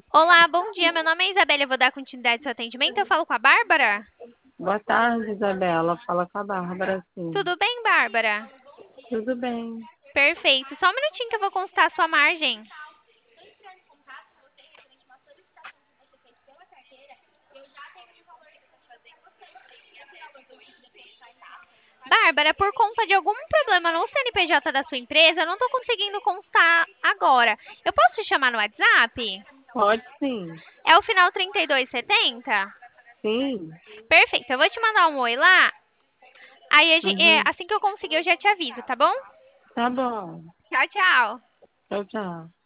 Olá, bom dia. Meu nome é Isabela. Eu vou dar continuidade ao seu atendimento. Eu falo com a Bárbara? Boa tarde, Isabela. Fala com a Bárbara, sim. Tudo bem, Bárbara? Tudo bem. Perfeito. Só um minutinho que eu vou consultar a sua margem. Bárbara, por conta de algum problema no CNPJ da sua empresa, eu não estou conseguindo constar agora. Eu posso te chamar no WhatsApp? Pode sim. É o final 3270? Sim. Perfeito. Eu vou te mandar um oi lá. Aí, Uhum. assim que eu conseguir, eu já te aviso, tá bom? Tá bom. Tchau, tchau. Tchau, tchau.